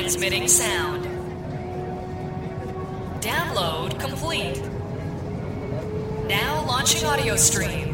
Transmitting sound. Download complete. Now launching audio stream.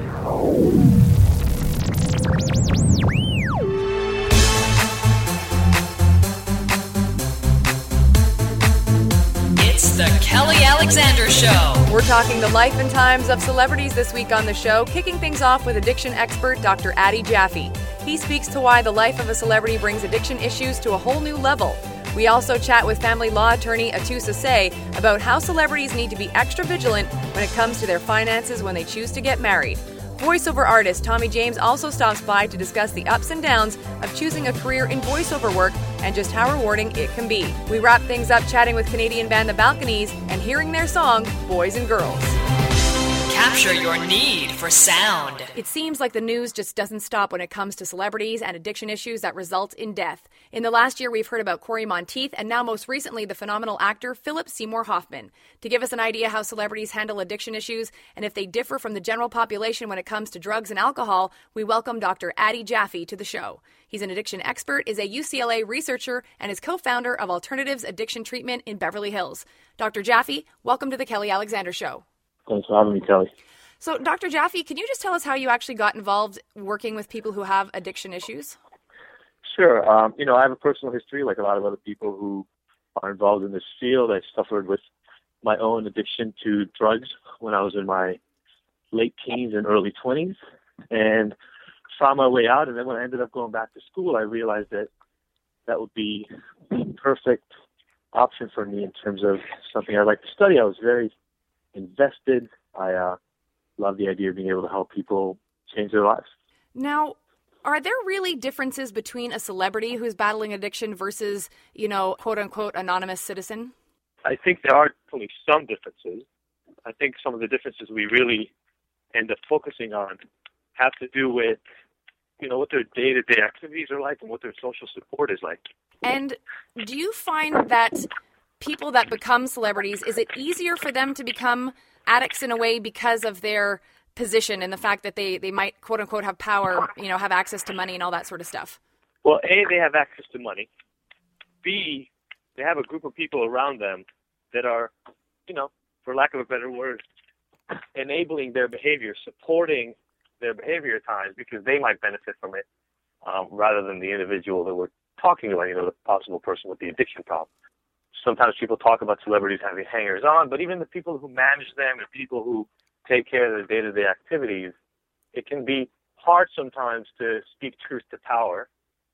It's the Kelly Alexander Show. We're talking the life and times of celebrities this week on the show, kicking things off with addiction expert Dr. Adi Jaffe. He speaks to why the life of a celebrity brings addiction issues to a whole new level. We also chat with family law attorney Atusa Say about how celebrities need to be extra vigilant when it comes to their finances when they choose to get married. Voiceover artist Tommy James also stops by to discuss the ups and downs of choosing a career in voiceover work and just how rewarding it can be. We wrap things up chatting with Canadian band The Balconies and hearing their song, Boys and Girls. Capture your need for sound. It seems like the news just doesn't stop when it comes to celebrities and addiction issues that result in death. In the last year, we've heard about Corey Monteith and now most recently the phenomenal actor Philip Seymour Hoffman. To give us an idea how celebrities handle addiction issues and if they differ from the general population when it comes to drugs and alcohol, we welcome Dr. Adi Jaffe to the show. He's an addiction expert, is a UCLA researcher, and is co-founder of Alternatives Addiction Treatment in Beverly Hills. Dr. Jaffe, welcome to the Kelly Alexander Show. Thanks for having me, Kelly. So, Dr. Jaffe, can you just tell us how you actually got involved working with people who have addiction issues? Sure. I have a personal history, like a lot of other people who are involved in this field. I suffered with my own addiction to drugs when I was in my late teens and early 20s, and found my way out. And then when I ended up going back to school, I realized that that would be the perfect option for me in terms of something I'd like to study. I was very invested. I love the idea of being able to help people change their lives. Now, are there really differences between a celebrity who's battling addiction versus, quote-unquote, anonymous citizen? I think there are only some differences. I think some of the differences we really end up focusing on have to do with, what their day-to-day activities are like and what their social support is like. And do you find that people that become celebrities, is it easier for them to become addicts in a way because of their position and the fact that they might, quote unquote, have power, have access to money and all that sort of stuff? Well, A, they have access to money. B, they have a group of people around them that are, for lack of a better word, enabling their behavior, supporting their behavior at times because they might benefit from it rather than the individual that we're talking about, the possible person with the addiction problem. Sometimes people talk about celebrities having hangers-on, but even the people who manage them and people who take care of their day-to-day activities, it can be hard sometimes to speak truth to power.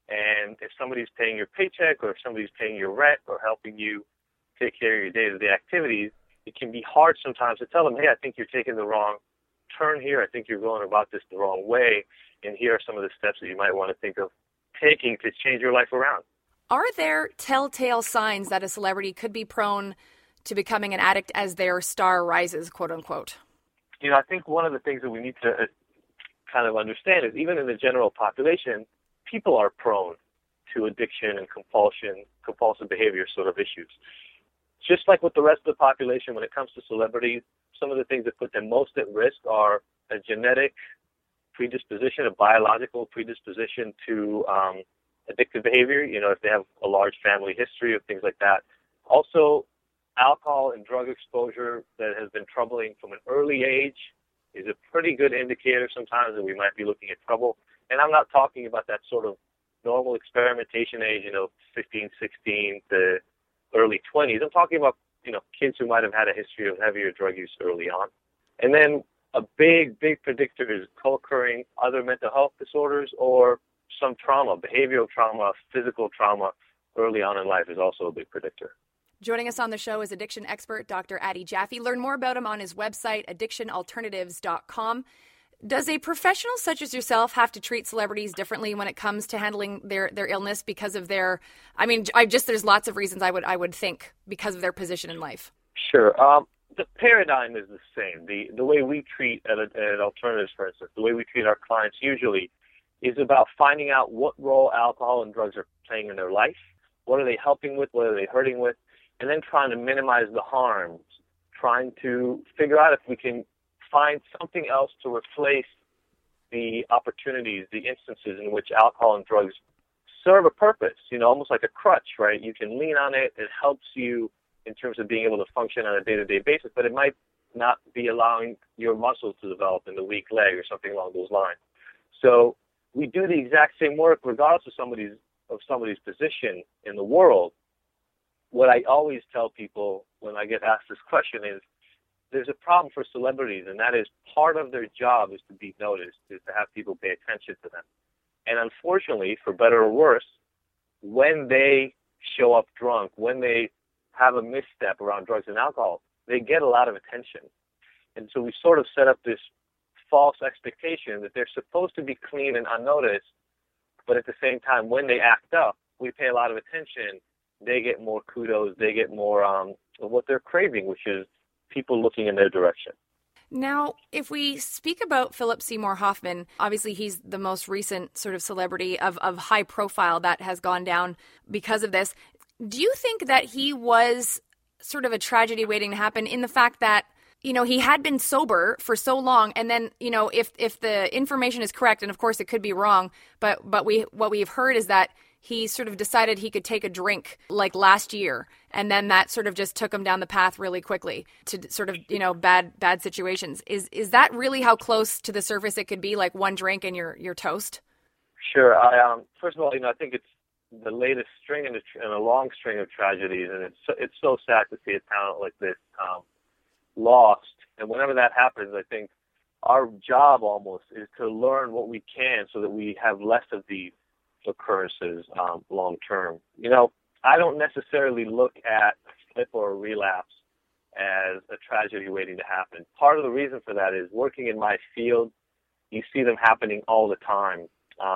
And if somebody's paying your paycheck or if somebody's paying your rent or helping you take care of your day-to-day activities, it can be hard sometimes to tell them, hey, I think you're taking the wrong turn here. I think you're going about this the wrong way. And here are some of the steps that you might want to think of taking to change your life around. Are there telltale signs that a celebrity could be prone to becoming an addict as their star rises, quote unquote? I think one of the things that we need to kind of understand is even in the general population, people are prone to addiction and compulsive behavior sort of issues. Just like with the rest of the population, when it comes to celebrities, some of the things that put them most at risk are a genetic predisposition, a biological predisposition to addictive behavior, if they have a large family history of things like that. Also, alcohol and drug exposure that has been troubling from an early age is a pretty good indicator sometimes that we might be looking at trouble. And I'm not talking about that sort of normal experimentation age, 15, 16 to early 20s. I'm talking about, kids who might have had a history of heavier drug use early on. And then a big, big predictor is co-occurring other mental health disorders or some trauma, behavioral trauma, physical trauma early on in life is also a big predictor. Joining us on the show is addiction expert Dr. Adi Jaffe. Learn more about him on his website, addictionalternatives.com. Does a professional such as yourself have to treat celebrities differently when it comes to handling their illness because of their, there's lots of reasons I would think because of their position in life? Sure. The paradigm is the same. The way we treat at Alternatives, for instance, the way we treat our clients usually is about finding out what role alcohol and drugs are playing in their life, what are they helping with, what are they hurting with, and then trying to minimize the harms, trying to figure out if we can find something else to replace the opportunities, the instances in which alcohol and drugs serve a purpose, almost like a crutch, right? You can lean on it. It helps you in terms of being able to function on a day-to-day basis, but it might not be allowing your muscles to develop in the weak leg or something along those lines. So we do the exact same work regardless of somebody's position in the world. What I always tell people when I get asked this question is there's a problem for celebrities, and that is part of their job is to be noticed, is to have people pay attention to them. And unfortunately, for better or worse, when they show up drunk, when they have a misstep around drugs and alcohol, they get a lot of attention. And so we sort of set up this false expectation that they're supposed to be clean and unnoticed, but at the same time, when they act up, we pay a lot of attention. They get more kudos. They get more of what they're craving, which is people looking in their direction. Now, if we speak about Philip Seymour Hoffman, obviously he's the most recent sort of celebrity of high profile that has gone down because of this. Do you think that he was sort of a tragedy waiting to happen in the fact that, he had been sober for so long, and then, if the information is correct, and of course it could be wrong, but what we've heard is that he sort of decided he could take a drink like last year, and then that sort of just took him down the path really quickly to sort of, bad situations. Is that really how close to the surface it could be, like one drink and you're toast? Sure. First of all, I think it's the latest string in a long string of tragedies, and it's so sad to see a talent like this lost. And whenever that happens, I think our job almost is to learn what we can so that we have less of these occurrences long term. I don't necessarily look at a slip or a relapse as a tragedy waiting to happen. Part of the reason for that is working in my field, you see them happening all the time.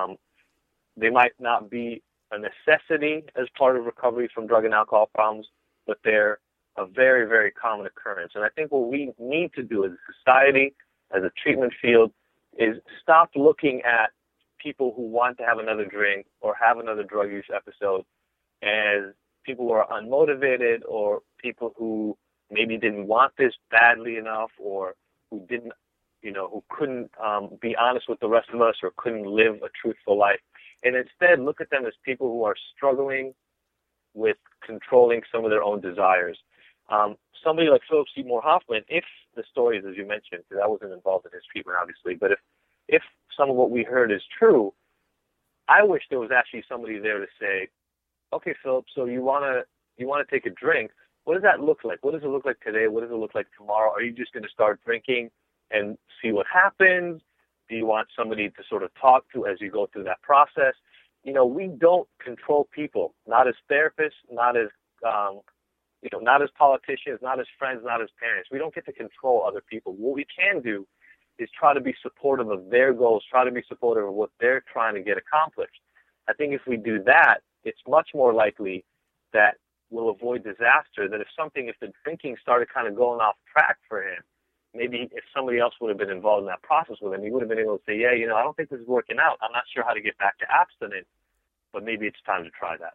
They might not be a necessity as part of recovery from drug and alcohol problems, but they're a very, very common occurrence. And I think what we need to do as a society, as a treatment field, is stop looking at people who want to have another drink or have another drug use episode as people who are unmotivated or people who maybe didn't want this badly enough or who didn't, who couldn't be honest with the rest of us or couldn't live a truthful life. And instead look at them as people who are struggling with controlling some of their own desires. Somebody like Philip Seymour Hoffman, if the stories, as you mentioned, because I wasn't involved in his treatment, obviously, but if some of what we heard is true, I wish there was actually somebody there to say, okay, Philip, so you want to take a drink. What does that look like? What does it look like today? What does it look like tomorrow? Are you just going to start drinking and see what happens? Do you want somebody to sort of talk to as you go through that process? We don't control people, not as therapists, not as not as politicians, not as friends, not as parents. We don't get to control other people. What we can do is try to be supportive of their goals, try to be supportive of what they're trying to get accomplished. I think if we do that, it's much more likely that we'll avoid disaster, that if the drinking started kind of going off track for him, maybe if somebody else would have been involved in that process with him, he would have been able to say, yeah, I don't think this is working out. I'm not sure how to get back to abstinence, but maybe it's time to try that.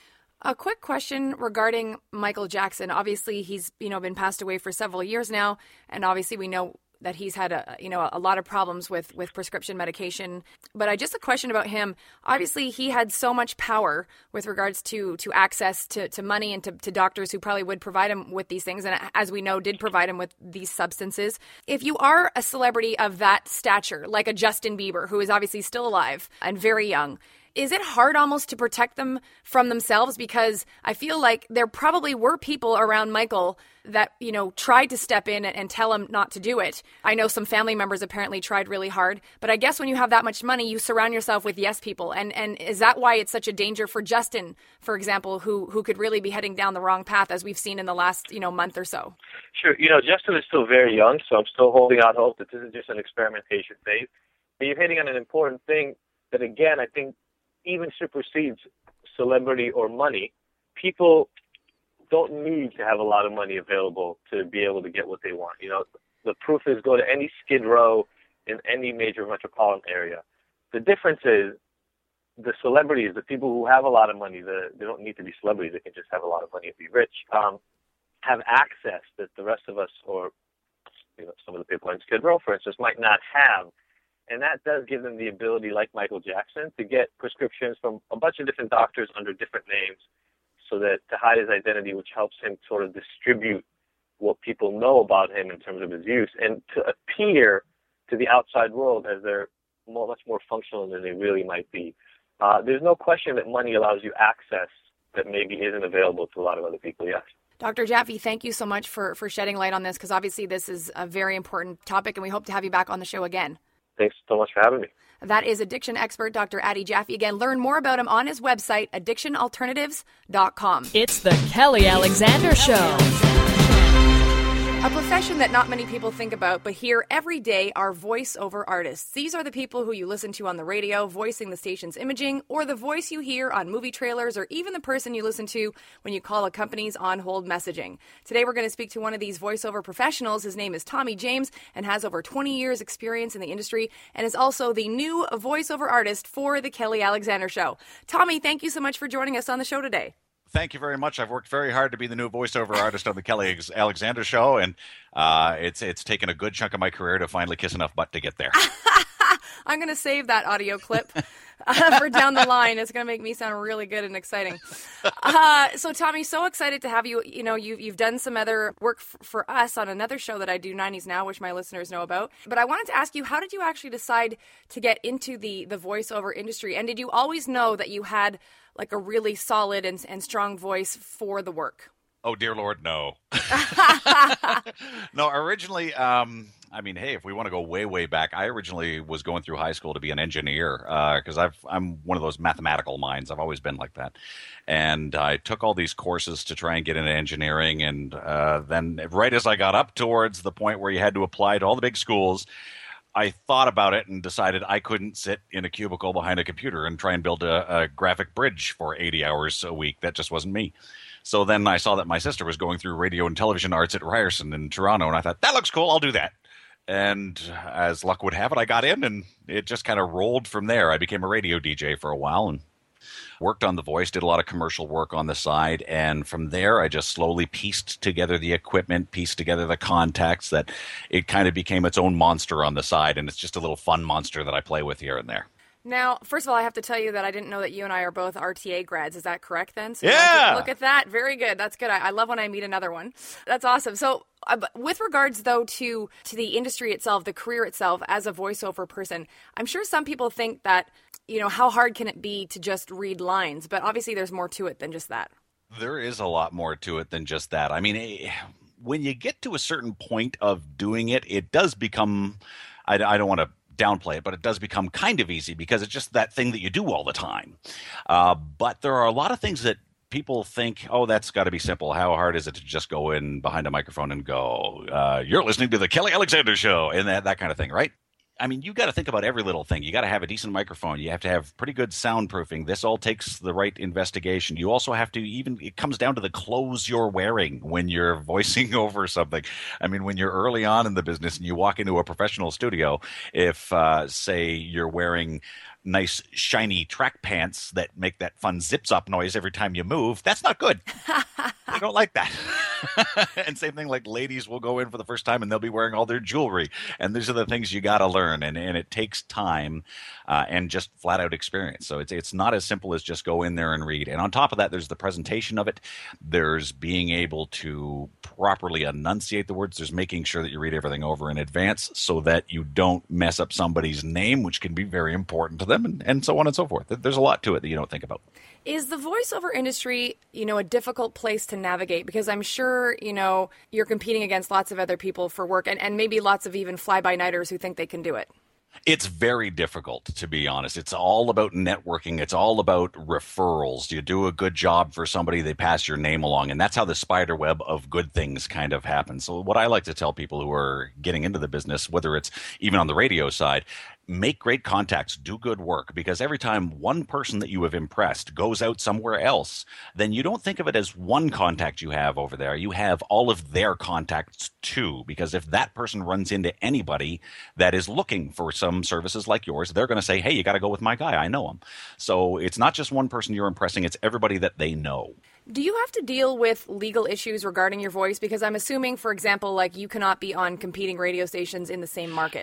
A quick question regarding Michael Jackson. Obviously, he's, been passed away for several years now, and obviously we know that he's had a lot of problems with prescription medication. But just a question about him. Obviously, he had so much power with regards to access to money and to doctors who probably would provide him with these things, and as we know, did provide him with these substances. If you are a celebrity of that stature, like a Justin Bieber, who is obviously still alive and very young, is it hard almost to protect them from themselves? Because I feel like there probably were people around Michael that, tried to step in and tell him not to do it. I know some family members apparently tried really hard, but I guess when you have that much money, you surround yourself with yes people. And is that why it's such a danger for Justin, for example, who could really be heading down the wrong path, as we've seen in the last, month or so? Sure. Justin is still very young, so I'm still holding out hope that this is just an experimentation phase. But you're hitting on an important thing that, again, I think even supersedes celebrity or money. People don't need to have a lot of money available to be able to get what they want. The proof is go to any Skid Row in any major metropolitan area. The difference is the celebrities, the people who have a lot of money, they don't need to be celebrities. They can just have a lot of money and be rich, have access that the rest of us or some of the people in Skid Row, for instance, might not have. And that does give them the ability, like Michael Jackson, to get prescriptions from a bunch of different doctors under different names so that to hide his identity, which helps him sort of distribute what people know about him in terms of his use and to appear to the outside world as they're much more functional than they really might be. There's no question that money allows you access that maybe isn't available to a lot of other people, yes. Dr. Jaffe, thank you so much for shedding light on this, because obviously this is a very important topic, and we hope to have you back on the show again. Thanks so much for having me. That is addiction expert Dr. Adi Jaffe. Again, learn more about him on his website, addictionalternatives.com. It's the Kelly Alexander Show. A profession that not many people think about, but hear every day, are voiceover artists. These are the people who you listen to on the radio, voicing the station's imaging, or the voice you hear on movie trailers, or even the person you listen to when you call a company's on-hold messaging. Today we're going to speak to one of these voiceover professionals. His name is Tommy James and has over 20 years experience in the industry and is also the new voiceover artist for the Kelly Alexander Show. Tommy, thank you so much for joining us on the show today. Thank you very much. I've worked very hard to be the new voiceover artist on the Kelly Alexander Show, and it's taken a good chunk of my career to finally kiss enough butt to get there. I'm going to save that audio clip for down the line. It's going to make me sound really good and exciting. So, Tommy, so excited to have you. You know, you've done some other work for us on another show that I do, 90s Now, which my listeners know about. But I wanted to ask you, how did you actually decide to get into the voiceover industry? And did you always know that you had like a really solid and strong voice for the work? Oh, dear Lord, no. No, originally, hey, if we want to go way, way back, I originally was going through high school to be an engineer because I'm one of those mathematical minds. I've always been like that. And I took all these courses to try and get into engineering. And then right as I got up towards the point where you had to apply to all the big schools, I thought about it and decided I couldn't sit in a cubicle behind a computer and try and build a graphic bridge for 80 hours a week. That just wasn't me. So then I saw that my sister was going through radio and television arts at Ryerson in Toronto, and I thought, that looks cool, I'll do that. And as luck would have it, I got in, and it just kind of rolled from there. I became a radio DJ for a while and worked on The Voice, did a lot of commercial work on the side, and from there I just slowly pieced together the equipment, pieced together the contacts, that it kind of became its own monster on the side, and it's just a little fun monster that I play with here and there. Now, first of all, I have to tell you that I didn't know that you and I are both RTA grads. Is that correct then? So yeah! Look at that. Very good. That's good. I love when I meet another one. That's awesome. So with regards, though, to the industry itself, the career itself as a voiceover person, I'm sure some people think that, you know, how hard can it be to just read lines? But obviously there's more to it than just that. There is a lot more to it than just that. I mean, when you get to a certain point of doing it, it does become, I don't want to downplay it, but it does become kind of easy because it's just that thing that you do all the time. But there are a lot of things that people think, oh, that's got to be simple. How hard is it to just go in behind a microphone and go, you're listening to the Kelly Alexander Show, and that kind of thing, right? I mean, you got to think about every little thing. You got to have a decent microphone. You have to have pretty good soundproofing. This all takes the right investigation. You also have to it comes down to the clothes you're wearing when you're voicing over something. I mean, when you're early on in the business and you walk into a professional studio, if, say, you're wearing nice, shiny track pants that make that fun zip-zop noise every time you move, that's not good. I don't like that. And same thing, like ladies will go in for the first time and they'll be wearing all their jewelry. And these are the things you got to learn. And it takes time and just flat out experience. So it's not as simple as just go in there and read. And on top of that, there's the presentation of it. There's being able to properly enunciate the words. There's making sure that you read everything over in advance so that you don't mess up somebody's name, which can be very important to them, and so on and so forth. There's a lot to it that you don't think about. Is the voiceover industry, you know, a difficult place to navigate? Because I'm sure, you know, you're competing against lots of other people for work and maybe lots of even fly-by-nighters who think they can do it. It's very difficult, to be honest. It's all about networking. It's all about referrals. You do a good job for somebody, they pass your name along, and that's how the spider web of good things kind of happens. So what I like to tell people who are getting into the business, whether it's even on the radio side, make great contacts, do good work, because every time one person that you have impressed goes out somewhere else, then you don't think of it as one contact you have over there. You have all of their contacts too, because if that person runs into anybody that is looking for some services like yours, they're going to say, hey, you got to go with my guy. I know him. So it's not just one person you're impressing. It's everybody that they know. Do you have to deal with legal issues regarding your voice? Because I'm assuming, for example, like you cannot be on competing radio stations in the same market.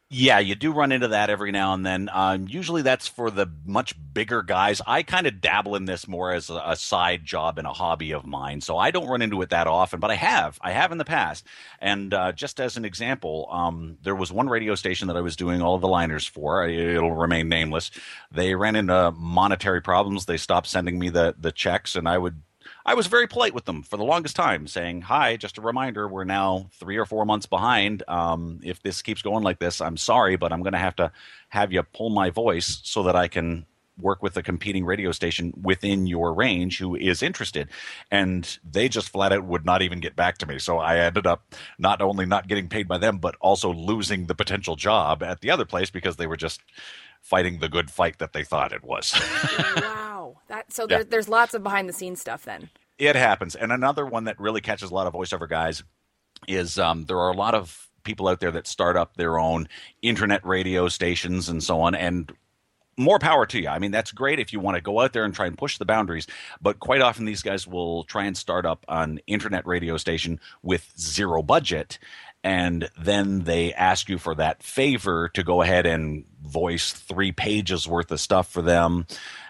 Yeah, you do run into that every now and then. Usually that's for the much bigger guys. I kind of dabble in this more as a side job and a hobby of mine, so I don't run into it that often, but I have. I have in the past. And just as an example, there was one radio station that I was doing all of the liners for. It'll remain nameless. They ran into monetary problems. They stopped sending me the checks, and I was very polite with them for the longest time, saying, hi, just a reminder, we're now 3 or 4 months behind. If this keeps going like this, I'm sorry, but I'm going to have you pull my voice so that I can work with a competing radio station within your range who is interested. And they just flat out would not even get back to me. So I ended up not only not getting paid by them, but also losing the potential job at the other place because they were just fighting the good fight that they thought it was. Wow. There's lots of behind the scenes stuff then. It happens. And another one that really catches a lot of voiceover guys is there are a lot of people out there that start up their own internet radio stations and so on. And more power to you. I mean, that's great if you want to go out there and try and push the boundaries. But quite often these guys will try and start up an internet radio station with zero budget. And then they ask you for that favor to go ahead and voice 3 pages worth of stuff for them.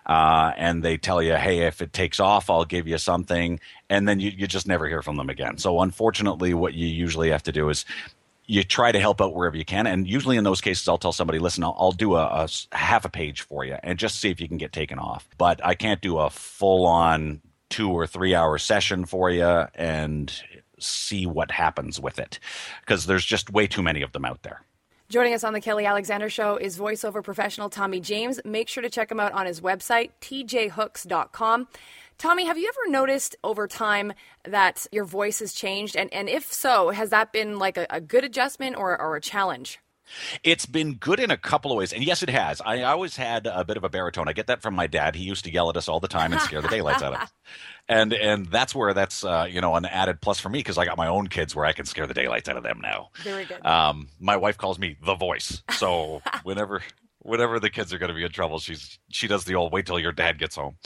And they tell you, hey, if it takes off, I'll give you something. And then you just never hear from them again. So unfortunately, what you usually have to do is you try to help out wherever you can. And usually in those cases, I'll tell somebody, listen, I'll do a half a page for you and just see if you can get taken off. But I can't do a full-on 2 or 3 hour session for you and see what happens with it because there's just way too many of them out there. Joining us on the Kelly Alexander Show is voiceover professional Tommy James. Make sure to check him out on his website, tjhooks.com. Tommy, have you ever noticed over time that your voice has changed? And if so, has that been like a good adjustment or a challenge? It's been good in a couple of ways. And yes, it has. I always had a bit of a baritone. I get that from my dad. He used to yell at us all the time and scare the daylights out of us. And that's where that's an added plus for me because I got my own kids where I can scare the daylights out of them now. Very good. My wife calls me the voice. So whenever the kids are going to be in trouble, she does the old wait till your dad gets home.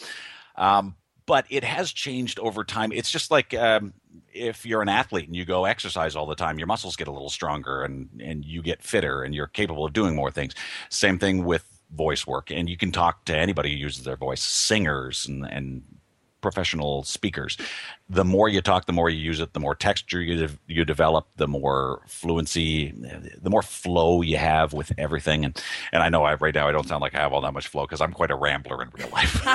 But it has changed over time. It's just like if you're an athlete and you go exercise all the time, your muscles get a little stronger and you get fitter and you're capable of doing more things. Same thing with voice work. And you can talk to anybody who uses their voice, singers and professional speakers. The more you talk, the more you use it, the more texture you develop, the more fluency, the more flow you have with everything. And I know right now I don't sound like I have all that much flow because I'm quite a rambler in real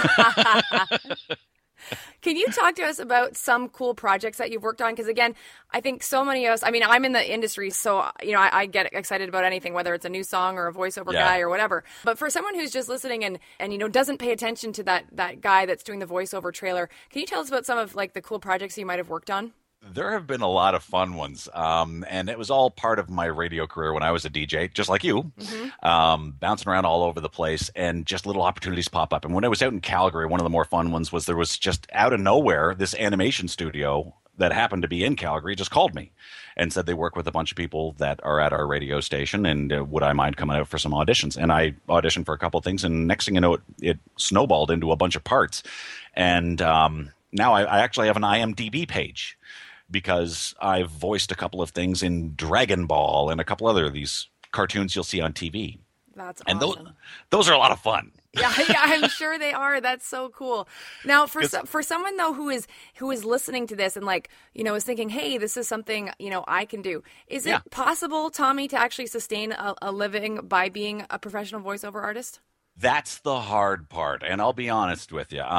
life. Can you talk to us about some cool projects that you've worked on? Because again, I think so many of us, I mean, I'm in the industry, so, I get excited about anything, whether it's a new song or a voiceover guy or whatever. But for someone who's just listening and doesn't pay attention to that guy that's doing the voiceover trailer, can you tell us about some of like the cool projects you might have worked on? There have been a lot of fun ones, and it was all part of my radio career when I was a DJ, just like you, bouncing around all over the place, and just little opportunities pop up. And when I was out in Calgary, one of the more fun ones was there was just out of nowhere, this animation studio that happened to be in Calgary just called me and said they work with a bunch of people that are at our radio station, and would I mind coming out for some auditions? And I auditioned for a couple of things, and next thing you know, it snowballed into a bunch of parts. And now I actually have an IMDb page, because I've voiced a couple of things in Dragon Ball and a couple other of these cartoons you'll see on TV. That's awesome. And those are a lot of fun. Yeah, I'm sure they are. That's so cool. Now, for someone though who is listening to this and is thinking, hey, this is something I can do. Is it possible, Tommy, to actually sustain a living by being a professional voiceover artist? That's the hard part, and I'll be honest with you.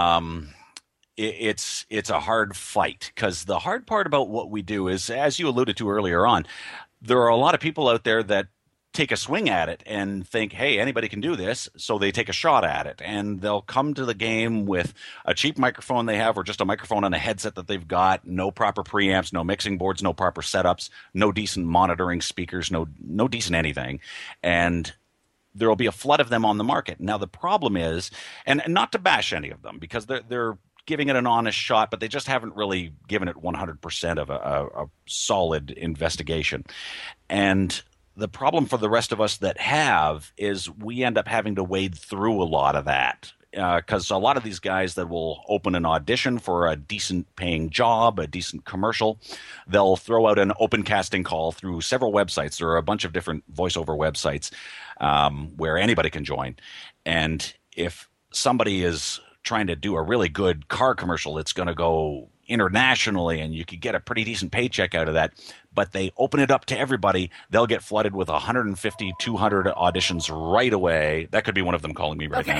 It's a hard fight, because the hard part about what we do is, as you alluded to earlier on, there are a lot of people out there that take a swing at it and think, hey, anybody can do this, so they take a shot at it. And they'll come to the game with a cheap microphone they have, or just a microphone and a headset that they've got, no proper preamps, no mixing boards, no proper setups, no decent monitoring speakers, no decent anything. And there will be a flood of them on the market. Now, the problem is, and not to bash any of them, because they're giving it an honest shot, but they just haven't really given it 100% of a solid investigation. And the problem for the rest of us that have is we end up having to wade through a lot of that because a lot of these guys that will open an audition for a decent paying job, a decent commercial, they'll throw out an open casting call through several websites. There are a bunch of different voiceover websites where anybody can join. And if somebody is trying to do a really good car commercial, it's going to go internationally and you could get a pretty decent paycheck out of that, but they open it up to everybody, they'll get flooded with 150, 200 auditions right away. That could be one of them calling me right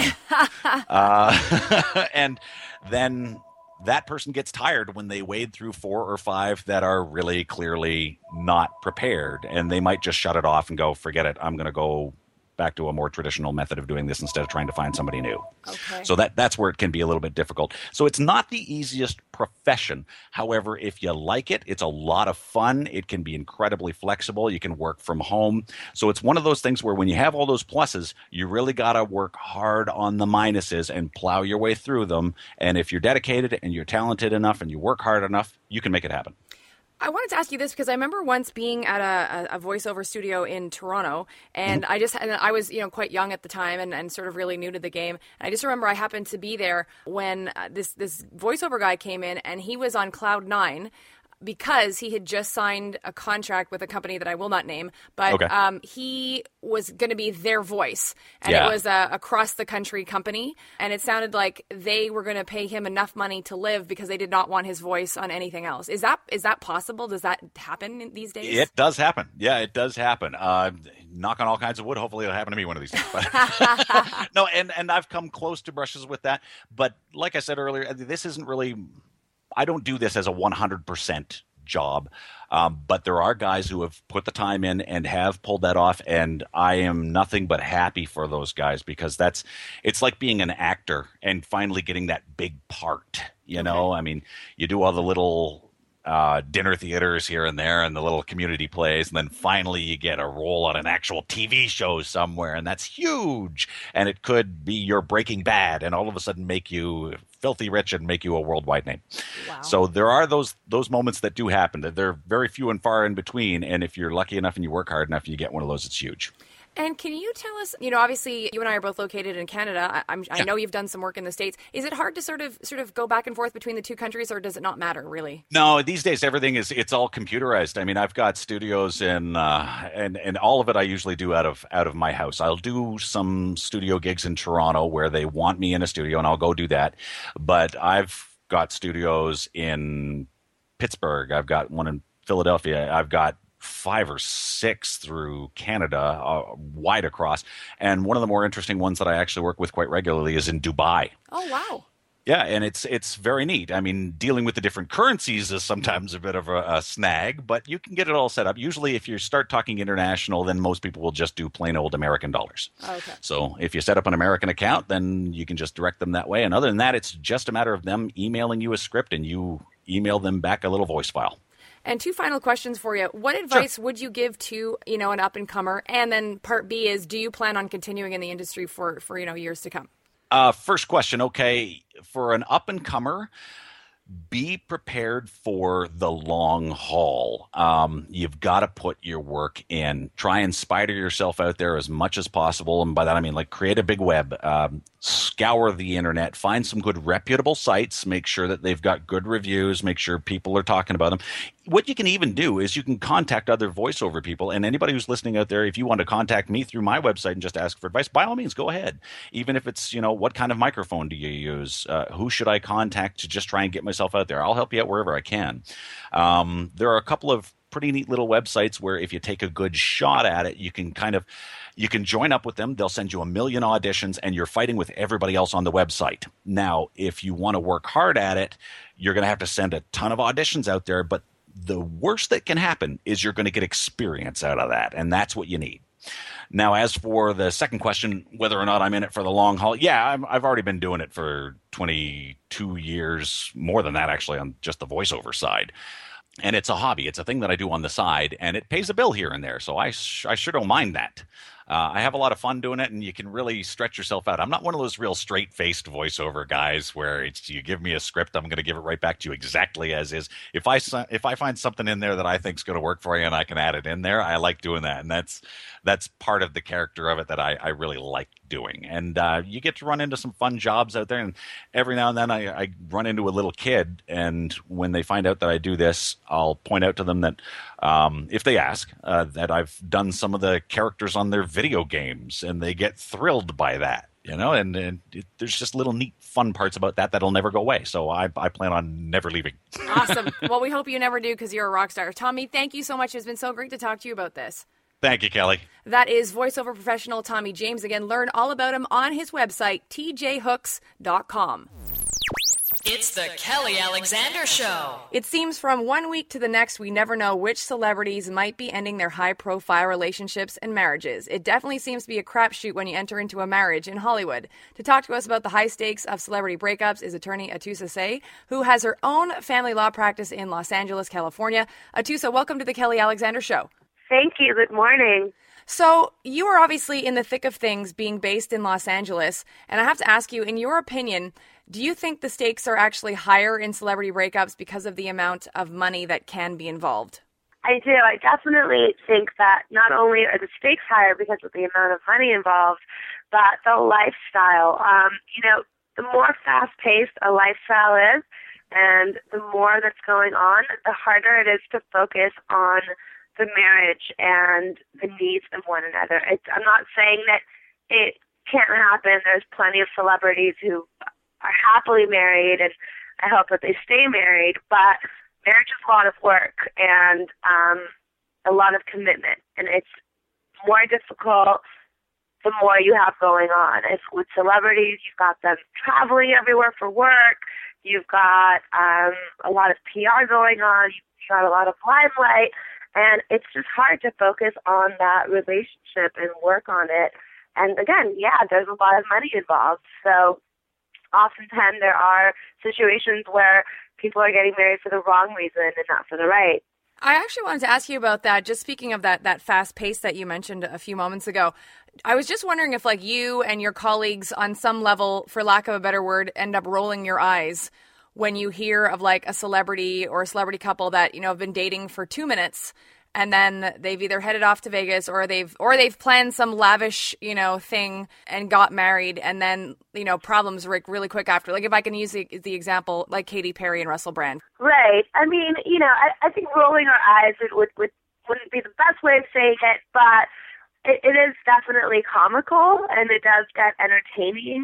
now. And then that person gets tired when they wade through 4 or 5 that are really clearly not prepared, and they might just shut it off and go, forget it, I'm going to go back to a more traditional method of doing this instead of trying to find somebody new. Okay. So that's where it can be a little bit difficult. So it's not the easiest profession. However, if you like it, it's a lot of fun. It can be incredibly flexible. You can work from home. So it's one of those things where when you have all those pluses, you really got to work hard on the minuses and plow your way through them. And if you're dedicated and you're talented enough and you work hard enough, you can make it happen. I wanted to ask you this because I remember once being at a voiceover studio in Toronto, and I was quite young at the time and sort of really new to the game. And I just remember I happened to be there when this voiceover guy came in, and he was on cloud 9 because he had just signed a contract with a company that I will not name, but he was going to be their voice, and it was a across-the-country company, and it sounded like they were going to pay him enough money to live because they did not want his voice on anything else. Is that possible? Does that happen these days? It does happen. Yeah, it does happen. Knock on all kinds of wood. Hopefully it'll happen to me one of these days. No, and I've come close to brushes with that, but like I said earlier, this isn't really – I don't do this as a 100% job, but there are guys who have put the time in and have pulled that off, and I am nothing but happy for those guys because it's like being an actor and finally getting that big part, you know? I mean, you do all the little dinner theaters here and there and the little community plays, and then finally you get a role on an actual TV show somewhere, and that's huge. And it could be your Breaking Bad and all of a sudden make you filthy rich and make you a worldwide name. Wow. So there are those moments that do happen. They're very few and far in between, and if you're lucky enough and you work hard enough, you get one of those, it's huge. And can you tell us, obviously you and I are both located in Canada. I know you've done some work in the States. Is it hard to sort of go back and forth between the two countries, or does it not matter really? No, these days everything it's all computerized. I mean, I've got studios and all of it I usually do out of my house. I'll do some studio gigs in Toronto where they want me in a studio, and I'll go do that. But I've got studios in Pittsburgh. I've got one in Philadelphia. I've got 5 or 6 through Canada, wide across. And one of the more interesting ones that I actually work with quite regularly is in Dubai. Oh, wow. Yeah, and it's very neat. I mean, dealing with the different currencies is sometimes a bit of a snag, but you can get it all set up. Usually, if you start talking international, then most people will just do plain old American dollars. Okay. So if you set up an American account, then you can just direct them that way. And other than that, it's just a matter of them emailing you a script, and you email them back a little voice file. And 2 final questions for you. What advice would you give to, an up-and-comer? And then part B is, do you plan on continuing in the industry for years to come? First question, okay. For an up-and-comer, be prepared for the long haul. You've got to put your work in. Try and spider yourself out there as much as possible. And by that, I mean, create a big web. Scour the internet. Find some good reputable sites. Make sure that they've got good reviews. Make sure people are talking about them. What you can even do is you can contact other voiceover people. And anybody who's listening out there, if you want to contact me through my website and just ask for advice, by all means, go ahead. Even if it's, what kind of microphone do you use? Who should I contact to just try and get myself out there? I'll help you out wherever I can. There are a couple of pretty neat little websites where if you take a good shot at it, you can join up with them. They'll send you 1 million auditions, and you're fighting with everybody else on the website. Now, if you want to work hard at it, you're going to have to send a ton of auditions out there, but the worst that can happen is you're going to get experience out of that, and that's what you need. Now, as for the second question, whether or not I'm in it for the long haul, yeah, I've already been doing it for 22 years, more than that actually, on just the voiceover side. And it's a hobby. It's a thing that I do on the side, and it pays a bill here and there, so I sure don't mind that. I have a lot of fun doing it, and you can really stretch yourself out. I'm not one of those real straight-faced voiceover guys where you give me a script, I'm going to give it right back to you exactly as is. If I find something in there that I think is going to work for you and I can add it in there, I like doing that, and that's part of the character of it that I really like doing. And you get to run into some fun jobs out there. And every now and then I run into a little kid, and when they find out that I do this, I'll point out to them that if they ask, that I've done some of the characters on their video games, and they get thrilled by that. And there's just little neat fun parts about that'll never go away. So I plan on never leaving. Awesome. Well, we hope you never do, because you're a rock star. Tommy, thank you so much. It's been so great to talk to you about this. Thank you, Kelly. That is voiceover professional Tommy James. Again, learn all about him on his website, tjhooks.com. It's the Kelly Alexander Show. It seems from one week to the next, we never know which celebrities might be ending their high-profile relationships and marriages. It definitely seems to be a crapshoot when you enter into a marriage in Hollywood. To talk to us about the high stakes of celebrity breakups is attorney Atusa Say, who has her own family law practice in Los Angeles, California. Atusa, welcome to the Kelly Alexander Show. Thank you. Good morning. So you are obviously in the thick of things, being based in Los Angeles, and I have to ask you, in your opinion, do you think the stakes are actually higher in celebrity breakups because of the amount of money that can be involved? I do. I definitely think that not only are the stakes higher because of the amount of money involved, but the lifestyle. The more fast-paced a lifestyle is, and the more that's going on, the harder it is to focus on the marriage and the needs of one another. I'm not saying that it can't happen. There's plenty of celebrities who are happily married, and I hope that they stay married, but marriage is a lot of work and a lot of commitment, and it's more difficult the more you have going on. If with celebrities, you've got them traveling everywhere for work, you've got a lot of PR going on, you've got a lot of limelight, and it's just hard to focus on that relationship and work on it. And again, there's a lot of money involved. So oftentimes there are situations where people are getting married for the wrong reason and not for the right. I actually wanted to ask you about that. Just speaking of that fast pace that you mentioned a few moments ago, I was just wondering if you and your colleagues on some level, for lack of a better word, end up rolling your eyes when you hear of a celebrity or a celebrity couple that, have been dating for 2 minutes, and then they've either headed off to Vegas or they've planned some lavish, thing and got married, and then, problems really quick after. If I can use the example, like Katy Perry and Russell Brand. Right. I mean, I think rolling our eyes wouldn't be the best way of saying it, but it is definitely comical, and it does get entertaining.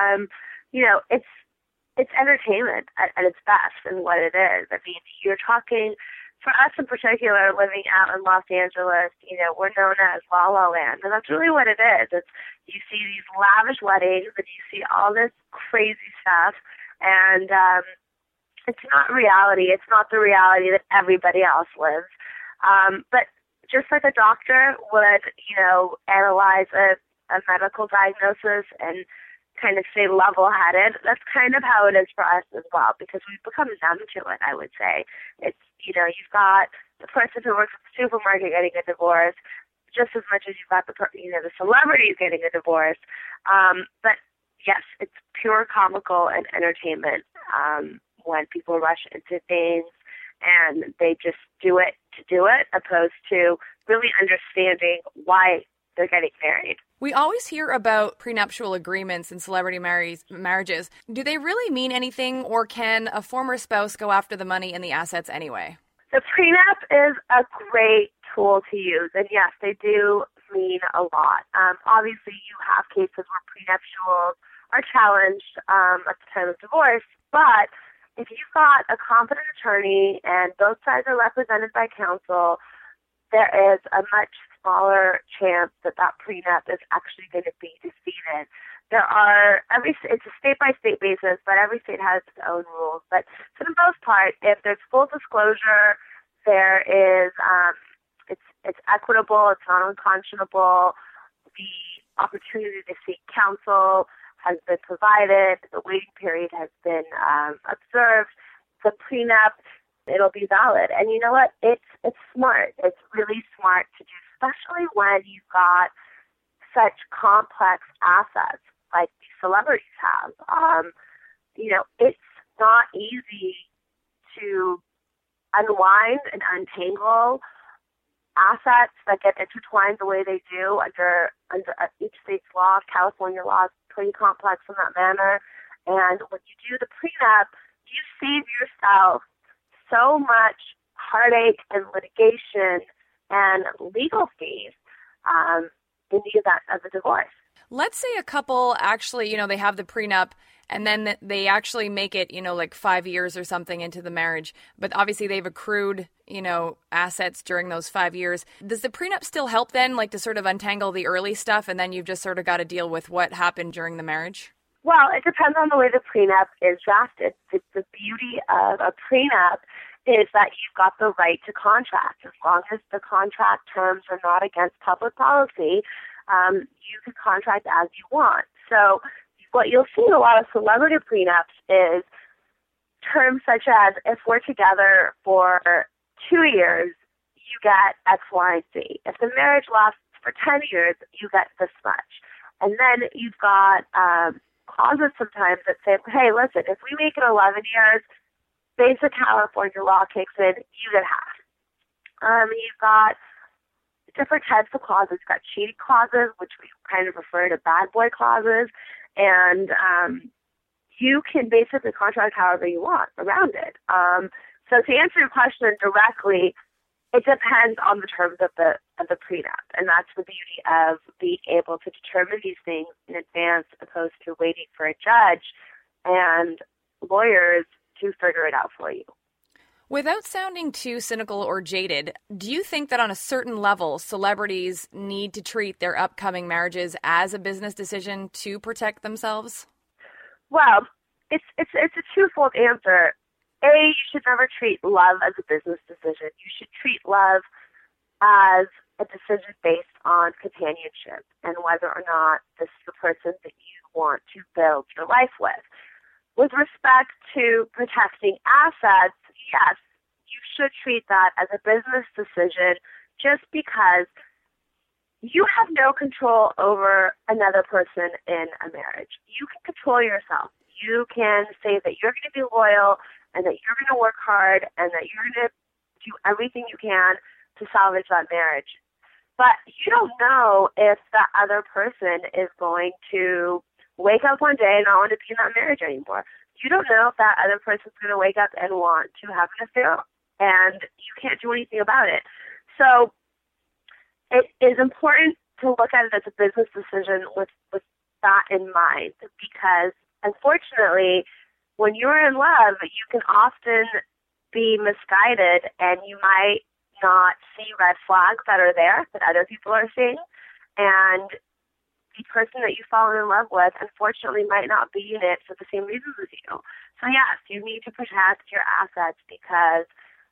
It's entertainment at its best and what it is. I mean, you're talking, for us in particular, living out in Los Angeles, we're known as La La Land, and that's really what it is. You see these lavish weddings, and you see all this crazy stuff, and it's not reality. It's not the reality that everybody else lives. But just like a doctor would, analyze a medical diagnosis and kind of stay level-headed, that's kind of how it is for us as well, because we've become numb to it, I would say. It's, you've got the person who works at the supermarket getting a divorce just as much as you've got the celebrities getting a divorce. But yes, it's pure comical and entertainment when people rush into things and they just do it to do it, opposed to really understanding why they're getting married. We always hear about prenuptial agreements in celebrity marriages. Do they really mean anything, or can a former spouse go after the money and the assets anyway? The prenup is a great tool to use, and yes, they do mean a lot. Obviously, you have cases where prenuptials are challenged at the time of divorce, but if you've got a competent attorney and both sides are represented by counsel, there is a much smaller chance that prenup is actually going to be defeated. It's a state-by-state basis, but every state has its own rules. But for the most part, if there's full disclosure, there is, it's equitable, it's not unconscionable, the opportunity to seek counsel has been provided, the waiting period has been observed, the prenup, it'll be valid. And you know what? It's smart. It's really smart to do, especially when you've got such complex assets like these celebrities have. It's not easy to unwind and untangle assets that get intertwined the way they do under each state's law. California law is pretty complex in that manner. And when you do the prenup, you save yourself so much heartache and litigation and legal fees in the event of a divorce. Let's say a couple actually, they have the prenup and then they actually make it, like 5 years or something into the marriage. But obviously they've accrued, assets during those 5 years. Does the prenup still help then, like to sort of untangle the early stuff and then you've just sort of got to deal with what happened during the marriage? Well, it depends on the way the prenup is drafted. The beauty of a prenup is that you've got the right to contract. As long as the contract terms are not against public policy, you can contract as you want. So what you'll see in a lot of celebrity prenups is terms such as, if we're together for 2 years, you get X, Y, and Z. If the marriage lasts for 10 years, you get this much. And then you've got clauses sometimes that say, hey, listen, if we make it 11 years, basic California law kicks in, you get half. You've got different types of clauses. You've got cheating clauses, which we kind of refer to bad boy clauses, and you can basically contract however you want around it. So to answer your question directly, it depends on the terms of the prenup, and that's the beauty of being able to determine these things in advance, opposed to waiting for a judge and lawyers to figure it out for you. Without sounding too cynical or jaded, do you think that on a certain level, celebrities need to treat their upcoming marriages as a business decision to protect themselves? Well, it's a twofold answer. A, you should never treat love as a business decision. You should treat love as a decision based on companionship and whether or not this is the person that you want to build your life with. With respect to protecting assets, yes, you should treat that as a business decision just because you have no control over another person in a marriage. You can control yourself. You can say that you're going to be loyal and that you're going to work hard and that you're going to do everything you can to salvage that marriage. But you don't know if that other person is going to wake up one day and not want to be in that marriage anymore. You don't know if that other person's going to wake up and want to have an affair, and you can't do anything about it. So it is important to look at it as a business decision with that in mind, because unfortunately, when you're in love, you can often be misguided and you might not see red flags that are there that other people are seeing. And the person that you've fallen in love with, unfortunately, might not be in it for the same reasons as you. So yes, you need to protect your assets because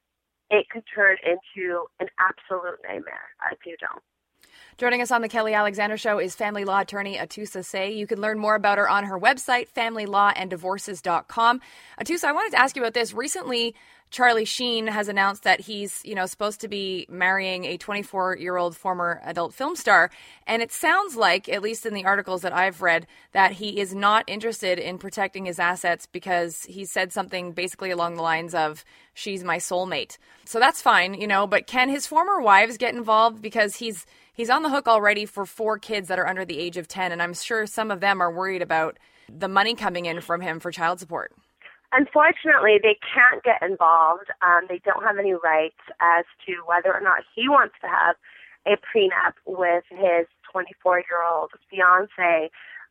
it could turn into an absolute nightmare if you don't. Joining us on the Kelly Alexander Show is family law attorney Atoussa Say. You can learn more about her on her website, familylawanddivorces.com. Atoussa, I wanted to ask you about this. Recently, Charlie Sheen has announced that he's, supposed to be marrying a 24-year-old former adult film star. And it sounds like, at least in the articles that I've read, that he is not interested in protecting his assets because he said something basically along the lines of, she's my soulmate. So that's fine, but can his former wives get involved? Because he's on the hook already for 4 kids that are under the age of 10, and I'm sure some of them are worried about the money coming in from him for child support. Unfortunately, they can't get involved. They don't have any rights as to whether or not he wants to have a prenup with his 24-year-old fiance.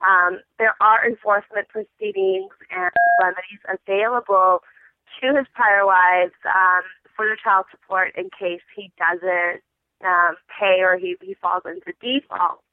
There are enforcement proceedings and remedies available to his prior wives for the child support in case he doesn't pay or he falls into default.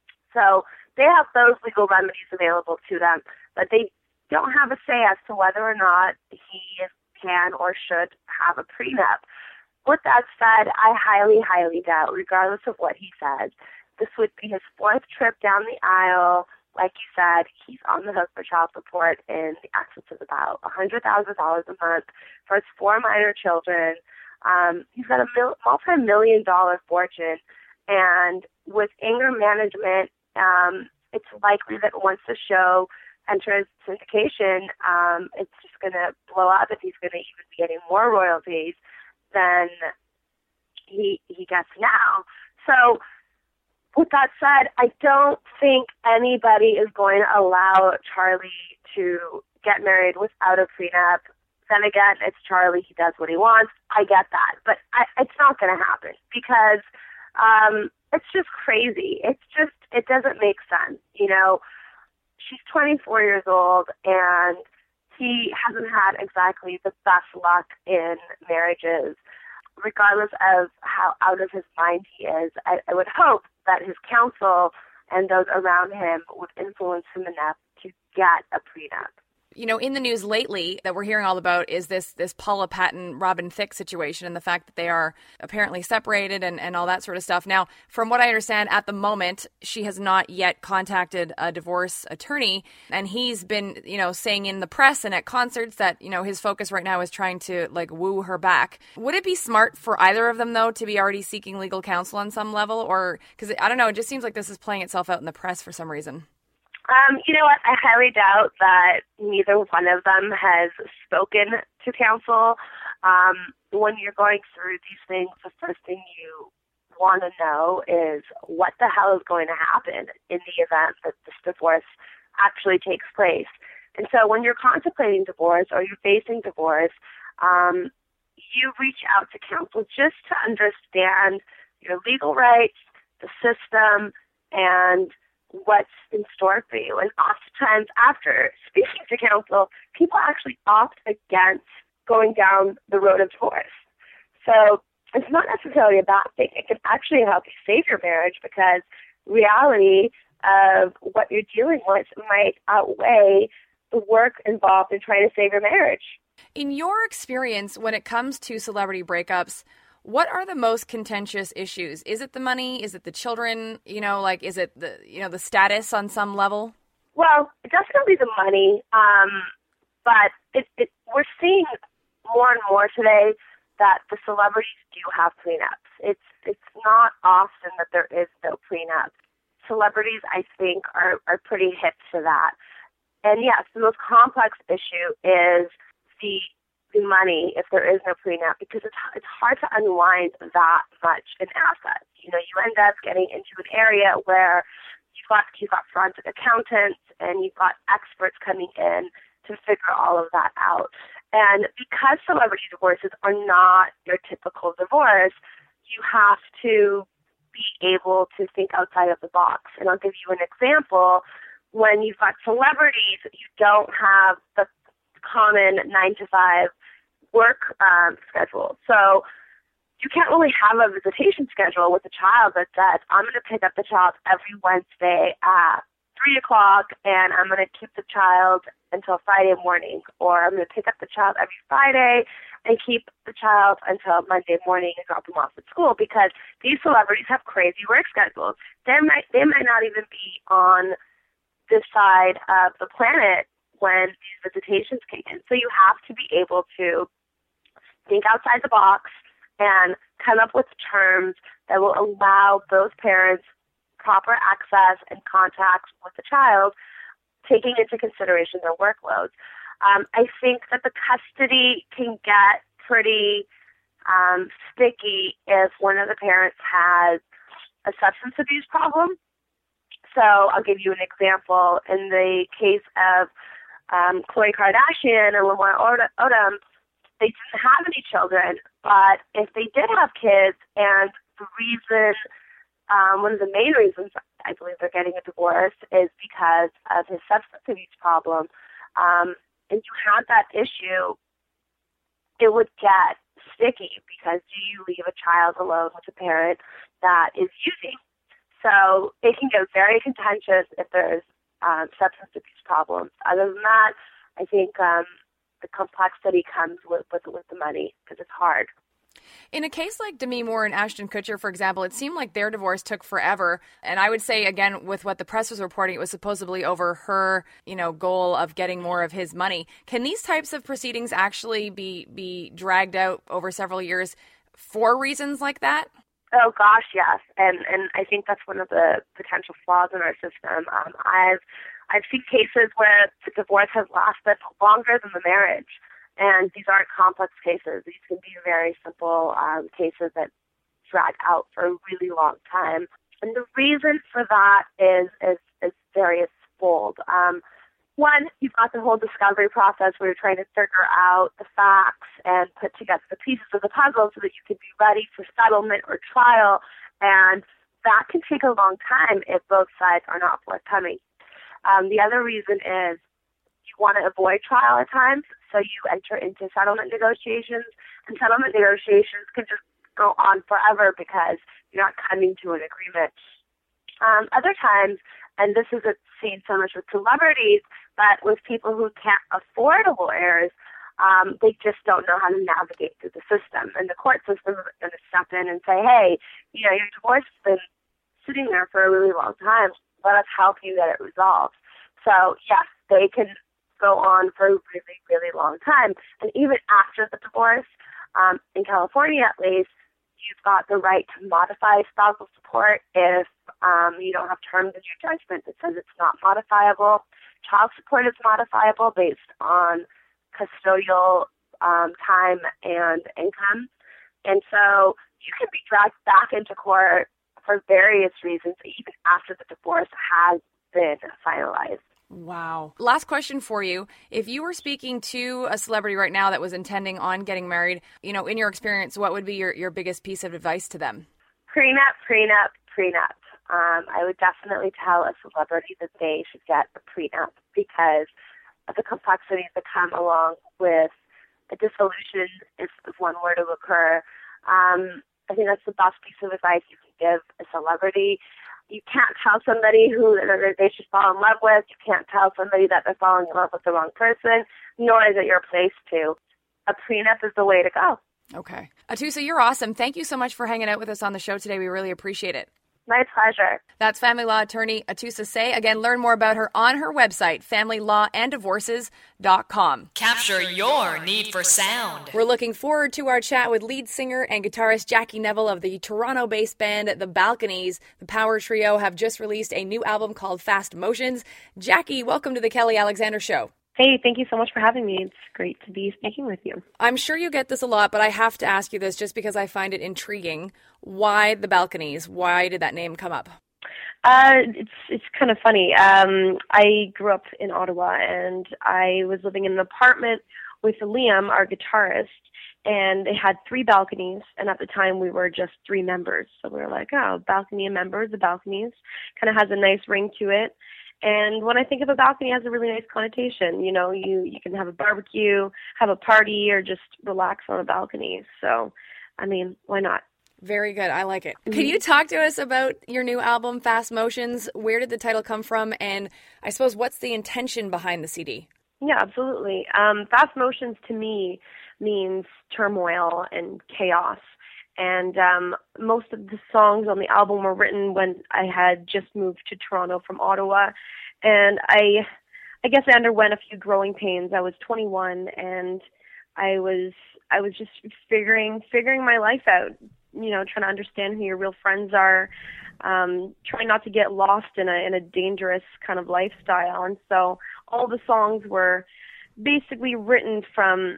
So they have those legal remedies available to them, but they don't have a say as to whether or not he can or should have a prenup. With that said, I highly, highly doubt, regardless of what he says, this would be his 4th trip down the aisle. Like you said, he's on the hook for child support in the excess of about $100,000 a month for his 4 minor children. He's got a multi-million-dollar fortune, and with anger management, it's likely that once the show enters syndication, it's just going to blow up if he's going to even be getting more royalties than he gets now. So with that said, I don't think anybody is going to allow Charlie to get married without a prenup. Then again, it's Charlie. He does what he wants. I get that. But it's not going to happen because it's just crazy. It doesn't make sense. You know, she's 24 years old and he hasn't had exactly the best luck in marriages. Regardless of how out of his mind he is, I would hope that his counsel and those around him would influence him enough to get a prenup. You know, in the news lately that we're hearing all about is this Paula Patton, Robin Thicke situation and the fact that they are apparently separated and all that sort of stuff. Now, from what I understand, at the moment, she has not yet contacted a divorce attorney. And he's been, you know, saying in the press and at concerts that, you know, his focus right now is trying to like woo her back. Would it be smart for either of them, though, to be already seeking legal counsel on some level? Or because I don't know, it just seems like this is playing itself out in the press for some reason. You know what? I highly doubt that neither one of them has spoken to counsel. When you're going through these things, the first thing you want to know is what the hell is going to happen in the event that this divorce actually takes place. And so when you're contemplating divorce or you're facing divorce, you reach out to counsel just to understand your legal rights, the system, and what's in store for you. And oftentimes after speaking to counsel, people actually opt against going down the road of divorce. So it's not necessarily a bad thing. It can actually help you save your marriage because reality of what you're dealing with might outweigh the work involved in trying to save your marriage. In your experience, when it comes to celebrity breakups, what are the most contentious issues? Is it the money? Is it the children? You know, like, is it the, you know, the status on some level? Well, definitely the money. But we're seeing more and more today that the celebrities do have prenups. It's not often that there is no prenup. Celebrities, I think, are pretty hip to that. And yes, the most complex issue is the money if there is no prenup, because it's hard to unwind that much in assets. You know, you end up getting into an area where you've got forensic accountants and you've got experts coming in to figure all of that out. And because celebrity divorces are not your typical divorce, you have to be able to think outside of the box. And I'll give you an example. When you've got celebrities, you don't have the common 9-to-5 work schedule. So you can't really have a visitation schedule with a child that says, I'm going to pick up the child every Wednesday at 3 o'clock and I'm going to keep the child until Friday morning, or I'm going to pick up the child every Friday and keep the child until Monday morning and drop them off at school, because these celebrities have crazy work schedules. They might not even be on this side of the planet when these visitations came in. So you have to be able to think outside the box and come up with terms that will allow both parents proper access and contact with the child, taking into consideration their workloads. I think that the custody can get pretty sticky if one of the parents has a substance abuse problem. So I'll give you an example. In the case of Khloe Kardashian and Lamar Odom, they didn't have any children, but if they did have kids, and the reason, one of the main reasons I believe they're getting a divorce is because of his substance abuse problem, and you had that issue, it would get sticky, because do you leave a child alone with a parent that is using? So it can get very contentious if there's substance abuse problems. Other than that, I think the complexity comes with the money, because it's hard. In a case like Demi Moore and Ashton Kutcher, for example, it seemed like their divorce took forever. And I would say, again, with what the press was reporting, it was supposedly over her, goal of getting more of his money. Can these types of proceedings actually be dragged out over several years for reasons like that? Oh gosh, yes. And I think that's one of the potential flaws in our system. I've seen cases where the divorce has lasted longer than the marriage. And these aren't complex cases. These can be very simple cases that drag out for a really long time. And the reason for that is various fold. One, you've got the whole discovery process where you're trying to figure out the facts and put together the pieces of the puzzle so that you can be ready for settlement or trial. And that can take a long time if both sides are not forthcoming. The other reason is you want to avoid trial at times, so you enter into settlement negotiations. And settlement negotiations can just go on forever because you're not coming to an agreement. Other times, and this isn't seen so much with celebrities, but with people who can't afford lawyers, they just don't know how to navigate through the system. And the court system is going to step in and say, hey, your divorce has been sitting there for a really long time. Let us help you get it resolved. So, yes, they can go on for a really, really long time. And even after the divorce, in California at least, you've got the right to modify spousal support if you don't have terms in your judgment that says it's not modifiable. Child support is modifiable based on custodial time and income. And so you can be dragged back into court for various reasons even after the divorce has been finalized. Wow. Last question for you. If you were speaking to a celebrity right now that was intending on getting married, in your experience, what would be your biggest piece of advice to them? Prenup. I would definitely tell a celebrity that they should get a prenup because of the complexities that come along with a dissolution if one were to occur. I think that's the best piece of advice you can give a celebrity. You can't tell somebody who they should fall in love with. You can't tell somebody that they're falling in love with the wrong person, nor is it your place to. A prenup is the way to go. Okay. Atousa, you're awesome. Thank you so much for hanging out with us on the show today. We really appreciate it. My pleasure. That's family law attorney Atousa Sey. Again, learn more about her on her website, familylawanddivorces.com. Capture your need for sound. We're looking forward to our chat with lead singer and guitarist Jackie Neville of the Toronto-based band The Balconies. The Power Trio have just released a new album called Fast Motions. Jackie, welcome to the Kelly Alexander Show. Hey, thank you so much for having me. It's great to be speaking with you. I'm sure you get this a lot, but I have to ask you this just because I find it intriguing. Why The Balconies? Why did that name come up? It's kind of funny. I grew up in Ottawa, and I was living in an apartment with Liam, our guitarist, and it had 3 balconies, and at the time we were just 3 members. So we were like, balcony and members, The Balconies. Kind of has a nice ring to it. And when I think of a balcony, it has a really nice connotation. You can have a barbecue, have a party, or just relax on a balcony. So, why not? Very good. I like it. Can you talk to us about your new album, Fast Motions? Where did the title come from? And I suppose, what's the intention behind the CD? Yeah, absolutely. Fast Motions to me means turmoil and chaos. And most of the songs on the album were written when I had just moved to Toronto from Ottawa. And I guess I underwent a few growing pains. I was 21, and I was just figuring my life out, trying to understand who your real friends are, trying not to get lost in a dangerous kind of lifestyle. And so all the songs were basically written from,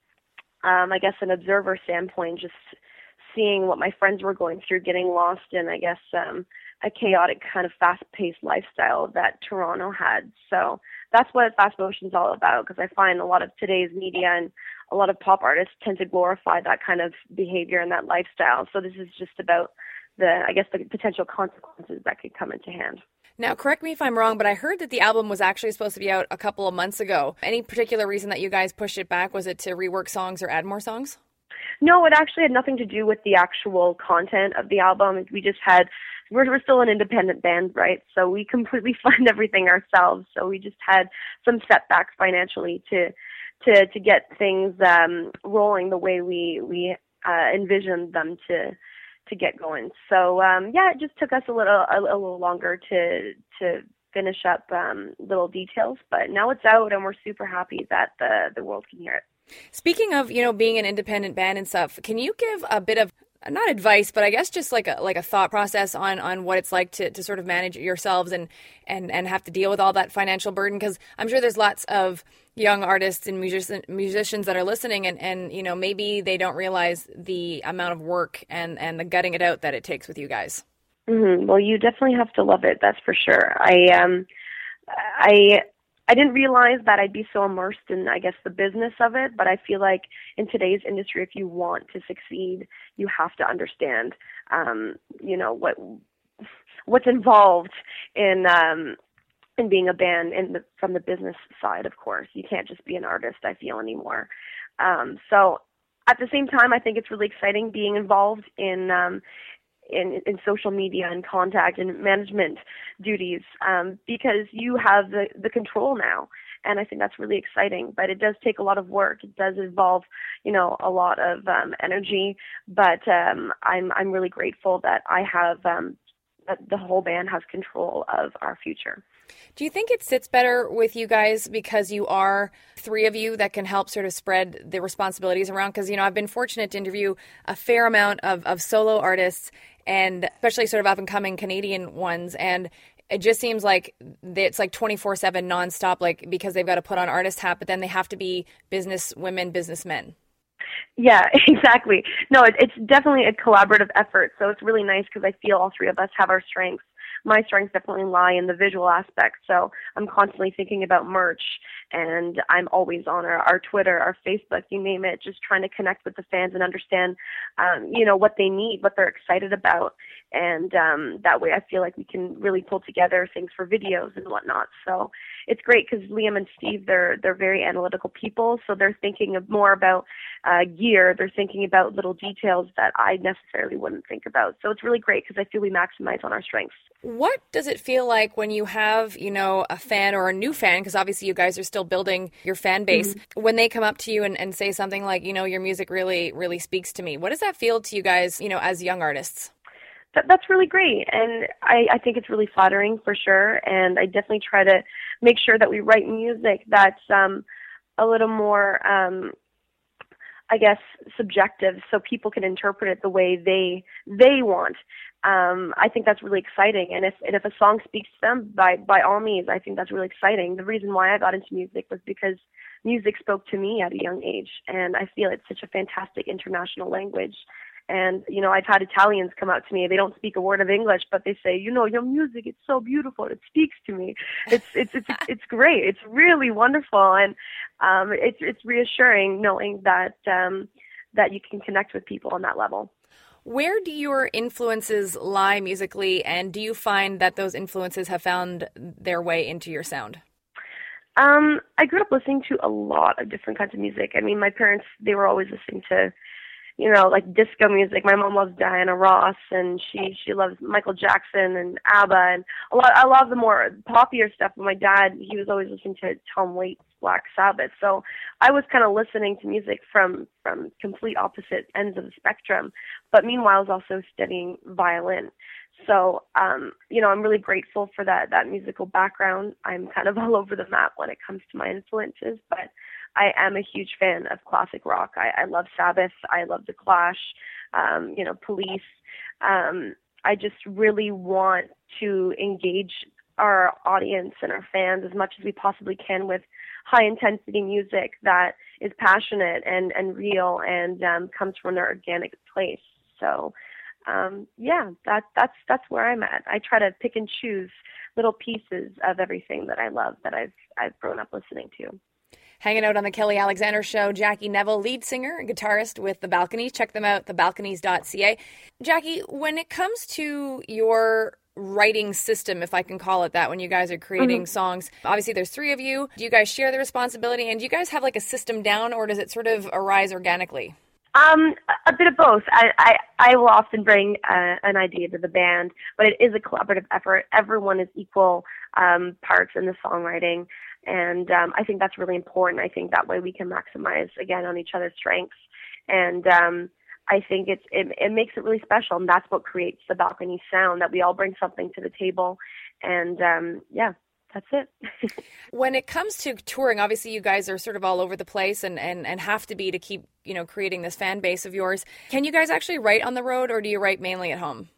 I guess, an observer standpoint, just seeing what my friends were going through, getting lost in, I guess, a chaotic kind of fast-paced lifestyle that Toronto had. So that's what Fast Motion's all about, because I find a lot of today's media and a lot of pop artists tend to glorify that kind of behavior and that lifestyle. So this is just about the potential consequences that could come into hand. Now, correct me if I'm wrong, but I heard that the album was actually supposed to be out a couple of months ago. Any particular reason that you guys pushed it back? Was it to rework songs or add more songs? No, it actually had nothing to do with the actual content of the album. We're still an independent band, right? So we completely fund everything ourselves. So we just had some setbacks financially to get things rolling the way we envisioned them to get going. So it just took us a little longer to finish up little details, but now it's out and we're super happy that the world can hear it. Speaking of, being an independent band and stuff, can you give a bit of not advice, but I guess just like a thought process on what it's like to sort of manage yourselves and have to deal with all that financial burden? Because I'm sure there's lots of young artists and musicians that are listening, and you know, maybe they don't realize the amount of work and the gutting it out that it takes with you guys. Mm-hmm. Well, you definitely have to love it, that's for sure. I didn't realize that I'd be so immersed in, I guess, the business of it, but I feel like in today's industry, if you want to succeed, you have to understand, you know, what's involved in being a band from the business side, of course. You can't just be an artist, I feel, anymore. So at the same time, I think it's really exciting being involved in social media and contact and management duties, because you have the control now. And I think that's really exciting, but it does take a lot of work. It does involve, you know, a lot of energy, but I'm really grateful that I have, that the whole band has control of our future. Do you think it sits better with you guys because you are three of you that can help sort of spread the responsibilities around? Because, you know, I've been fortunate to interview a fair amount of solo artists, and especially sort of up-and-coming Canadian ones, and it just seems like it's like 24/7 nonstop, like, because they've got to put on artist hat, but then they have to be business women, businessmen. Yeah, exactly. No, it's definitely a collaborative effort, so it's really nice because I feel all three of us have our strengths. My strengths definitely lie in the visual aspect, so I'm constantly thinking about merch, and I'm always on our Twitter, our Facebook, you name it, just trying to connect with the fans and understand, you know, what they need, what they're excited about, and that way I feel like we can really pull together things for videos and whatnot. So it's great because Liam and Steve, they're very analytical people, so they're thinking more about gear, they're thinking about little details that I necessarily wouldn't think about. So it's really great because I feel we maximize on our strengths. What does it feel like when you have, you know, a fan or a new fan, because obviously you guys are still building your fan base, when they come up to you and say something like, you know, your music really, really speaks to me? What does that feel to you guys, you know, as young artists? That's really great, and I think it's really flattering for sure, and I definitely try to make sure that we write music that's a little more, I guess, subjective, so people can interpret it the way they want. I think that's really exciting, and if a song speaks to them, by all means, I think that's really exciting. The reason why I got into music was because music spoke to me at a young age, and I feel it's such a fantastic international language. And, you know, I've had Italians come out to me. They don't speak a word of English, but they say, you know, your music, it's so beautiful. It speaks to me. It's great. It's really wonderful. And it's reassuring knowing that that you can connect with people on that level. Where do your influences lie musically, and do you find that those influences have found their way into your sound? I grew up listening to a lot of different kinds of music. I mean, my parents, they were always listening to, you know, like disco music. My mom loves Diana Ross, and she loves Michael Jackson and ABBA, and I love the more poppier stuff. But my dad, he was always listening to Tom Waits' Black Sabbath. So I was kind of listening to music from complete opposite ends of the spectrum. But meanwhile, I was also studying violin. So, you know, I'm really grateful for that musical background. I'm kind of all over the map when it comes to my influences, but I am a huge fan of classic rock. I love Sabbath. I love The Clash, you know, Police. I just really want to engage our audience and our fans as much as we possibly can with high-intensity music that is passionate and real and comes from an organic place. So, yeah, that's where I'm at. I try to pick and choose little pieces of everything that I love that I've grown up listening to. Hanging out on the Kelly Alexander Show, Jackie Neville, lead singer and guitarist with The Balconies. Check them out, thebalconies.ca. Jackie, when it comes to your writing system, if I can call it that, when you guys are creating songs, obviously there's three of you. Do you guys share the responsibility, and do you guys have like a system down, or does it sort of arise organically? A bit of both. I will often bring an idea to the band, but it is a collaborative effort. Everyone is equal parts in the songwriting, and I think that's really important. I think that way we can maximize, again, on each other's strengths, and I think it makes it really special, and that's what creates the Balcony sound, that we all bring something to the table, and yeah, that's it. When it comes to touring, obviously you guys are sort of all over the place and have to be to keep, creating this fan base of yours. Can you guys actually write on the road, or do you write mainly at home?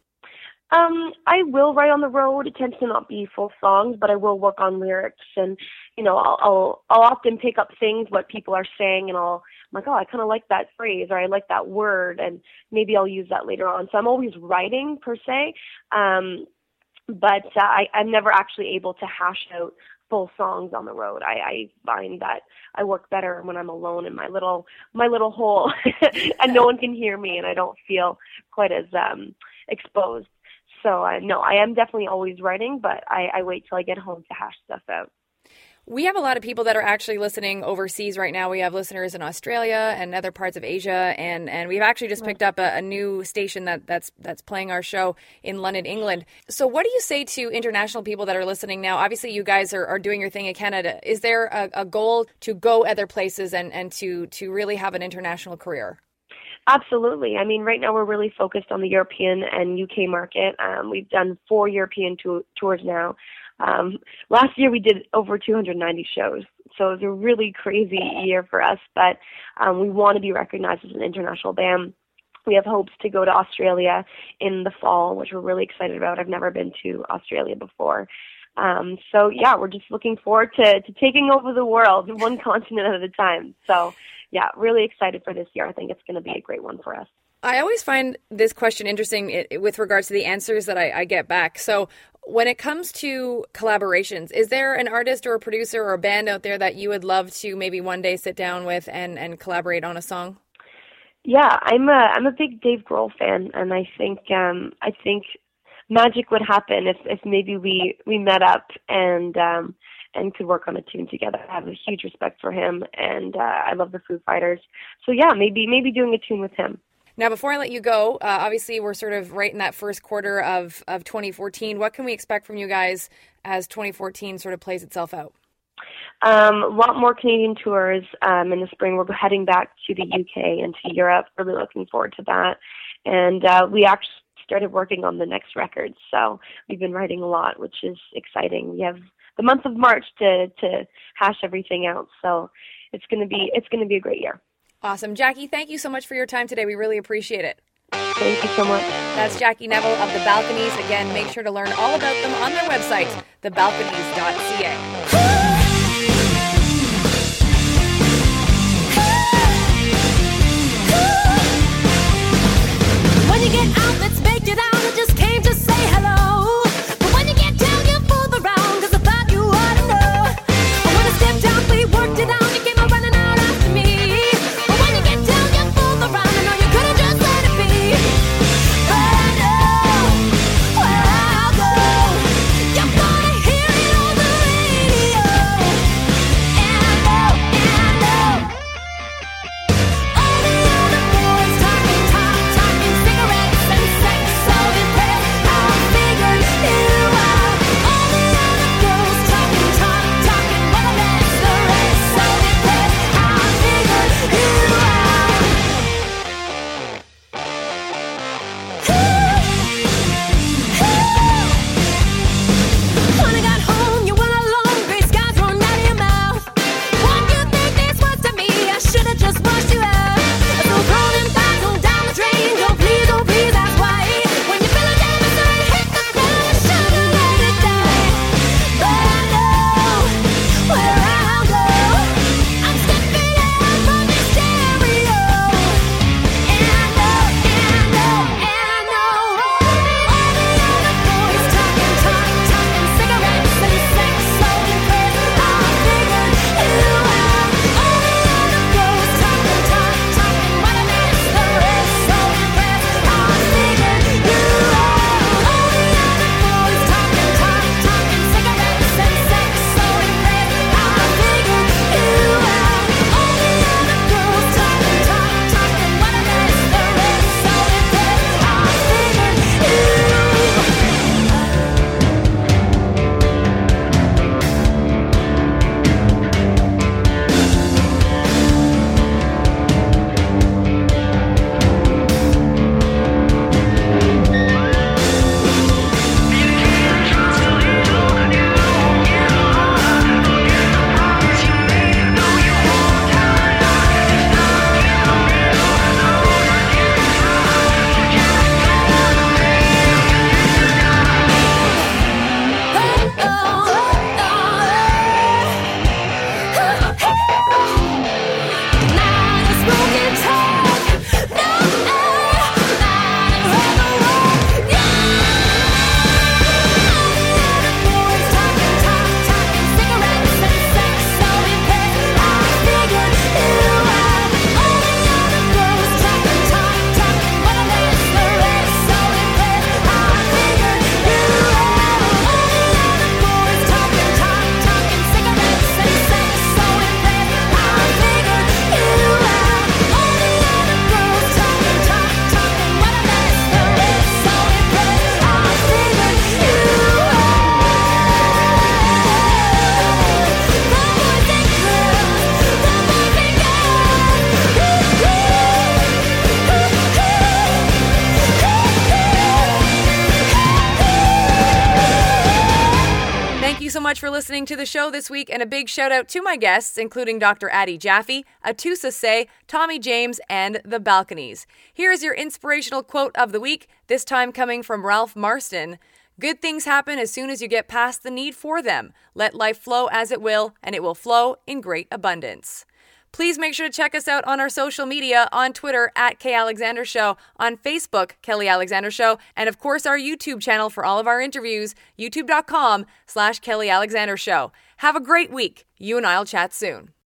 I will write on the road. It tends to not be full songs, but I will work on lyrics, and I'll often pick up things what people are saying, and I'm like, oh, I kind of like that phrase, or I like that word, and maybe I'll use that later on. So I'm always writing per se, but I'm never actually able to hash out full songs on the road. I find that I work better when I'm alone in my little hole, and no one can hear me, and I don't feel quite as exposed. So no, I am definitely always writing, but I wait till I get home to hash stuff out. We have a lot of people that are actually listening overseas right now. We have listeners in Australia and other parts of Asia, and we've actually just picked up a new station that's playing our show in London, England. So what do you say to international people that are listening now? Obviously, you guys are doing your thing in Canada. Is there a goal to go other places and to really have an international career? Absolutely. I mean, right now we're really focused on the European and UK market. We've done 4 European tours now. Last year we did over 290 shows, so it was a really crazy year for us, but we want to be recognized as an international band. We have hopes to go to Australia in the fall, which we're really excited about. I've never been to Australia before. So yeah, we're just looking forward to taking over the world one continent at a time. So yeah, really excited for this year. I think it's going to be a great one for us. I always find this question interesting with regards to the answers that I get back. So when it comes to collaborations, is there an artist or a producer or a band out there that you would love to maybe one day sit down with and collaborate on a song? Yeah, I'm a big Dave Grohl fan, and I think magic would happen if maybe we met up and could work on a tune together. I have a huge respect for him, and I love the Foo Fighters. So yeah, maybe doing a tune with him. Now, before I let you go, obviously we're sort of right in that first quarter of 2014. What can we expect from you guys as 2014 sort of plays itself out? A lot more Canadian tours in the spring. We're heading back to the UK and to Europe. Really looking forward to that. And we actually started working on the next record, so we've been writing a lot, which is exciting. We have the month of March to hash everything out, so it's gonna be a great year. Awesome. Jackie, thank you so much for your time today. We really appreciate it. Thank you so much. That's Jackie Neville of The Balconies. Again, make sure to learn all about them on their website, thebalconies.ca. When you get out, let's make it out. I just came to say hello. But when you get down, you fool around, 'cause I thought you ought to know. But when I stepped out, we worked it out. You came running out after me. But when you get down, you fool around. I know you could have just let it be. But I know where I'll go. You're gonna hear it on the radio. much for listening to the show this week, and a big shout out to my guests, including Dr. Addie Jaffe, Atusa Say, Tommy James, and The Balconies. Here is your inspirational quote of the week, this time coming from Ralph Marston. Good things happen as soon as you get past the need for them. Let life flow as it will, and it will flow in great abundance. Please make sure to check us out on our social media, on Twitter at Kay Alexander Show, on Facebook, Kelly Alexander Show, and of course our YouTube channel for all of our interviews, youtube.com/Kelly Alexander Show. Have a great week. You and I'll chat soon.